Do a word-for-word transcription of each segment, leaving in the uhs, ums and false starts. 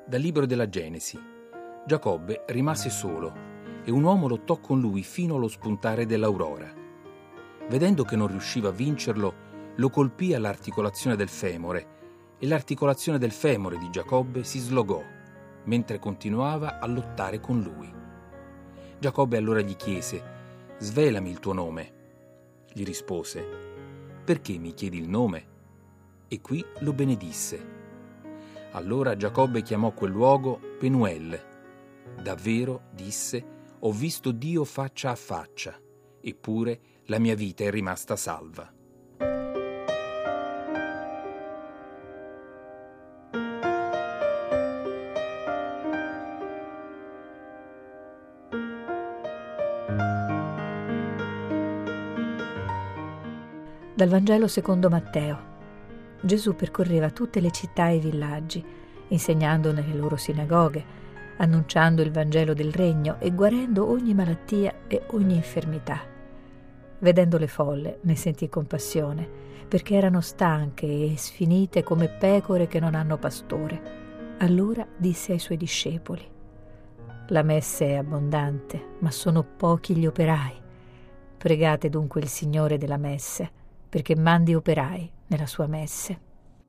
Dal libro della Genesi. Giacobbe rimase solo e un uomo lottò con lui fino allo spuntare dell'aurora. Vedendo che non riusciva a vincerlo, lo colpì all'articolazione del femore e l'articolazione del femore di Giacobbe si slogò mentre continuava a lottare con lui. Giacobbe allora gli chiese: «Svelami il tuo nome». Gli rispose: «Perché mi chiedi il nome?» E qui lo benedisse. Allora Giacobbe chiamò quel luogo Penuel. Davvero, disse, ho visto Dio faccia a faccia, eppure la mia vita è rimasta salva. Dal Vangelo secondo Matteo. Gesù percorreva tutte le città e i villaggi, insegnando nelle loro sinagoghe, annunciando il Vangelo del Regno e guarendo ogni malattia e ogni infermità. Vedendo le folle, ne sentì compassione, perché erano stanche e sfinite come pecore che non hanno pastore. Allora disse ai suoi discepoli: «La messe è abbondante, ma sono pochi gli operai. Pregate dunque il Signore della messe, perché mandi operai nella sua messe».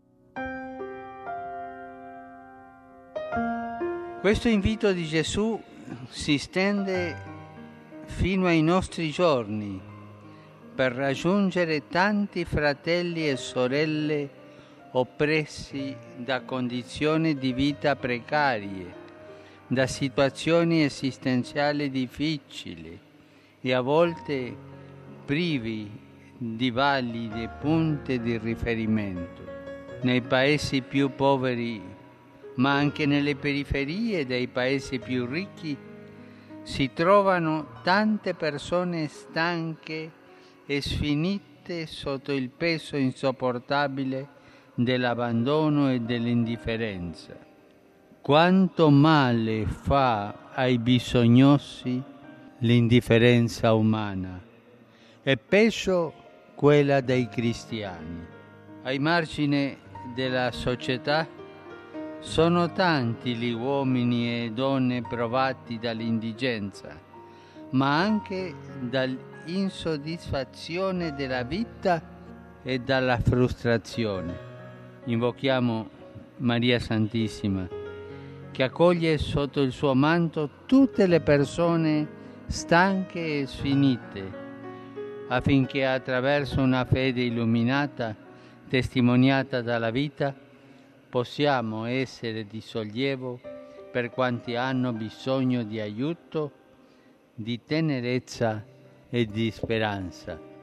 Questo invito di Gesù si stende fino ai nostri giorni per raggiungere tanti fratelli e sorelle oppressi da condizioni di vita precarie, da situazioni esistenziali difficili e a volte privi di valide punti di riferimento. Nei paesi più poveri, ma anche nelle periferie dei paesi più ricchi, si trovano tante persone stanche e sfinite sotto il peso insopportabile dell'abbandono e dell'indifferenza. Quanto male fa ai bisognosi l'indifferenza umana, e peggio quella dei cristiani. Ai margini della società sono tanti gli uomini e donne provati dall'indigenza, ma anche dall'insoddisfazione della vita e dalla frustrazione. Invochiamo Maria Santissima, che accoglie sotto il suo manto tutte le persone stanche e sfinite, affinché attraverso una fede illuminata, testimoniata dalla vita, possiamo essere di sollievo per quanti hanno bisogno di aiuto, di tenerezza e di speranza.